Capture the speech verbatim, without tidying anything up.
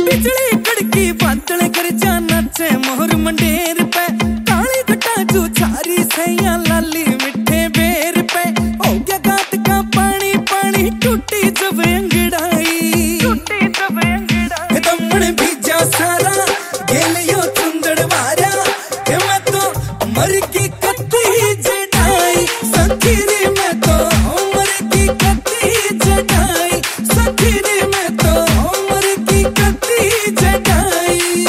बिजली कड़की बादल कर जा नाचे मोहर मंडेर पे काली घटा जो छारी सैया लाली मिठे बेर पे हो गया गात का पानी पानी टूटी जब अंगड़ाई टूटी जब अंगड़ाई दमन भीजा सारा गेलियो चुंदड़ वारा के मैं तो मर की कत्ती जड़ाई सखीरी मैं तो